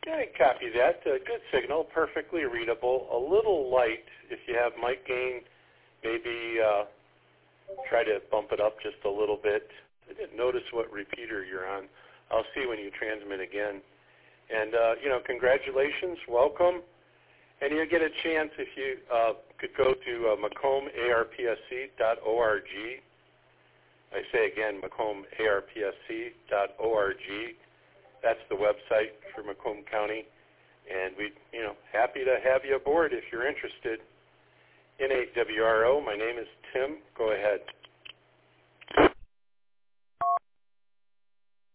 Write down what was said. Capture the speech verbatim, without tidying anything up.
Yeah, I copy that. Uh, good signal, perfectly readable. A little light. If you have mic gain, maybe uh, try to bump it up just a little bit. I didn't notice what repeater you're on. I'll see when you transmit again. And, uh, you know, congratulations, welcome. And you'll get a chance if you uh, could go to uh, macomb A R P S C dot org. I say again, macomb A R P S C dot org. That's the website for Macomb County. And we'd, you know, happy to have you aboard if you're interested. N eight W R O, my name is Tim. Go ahead.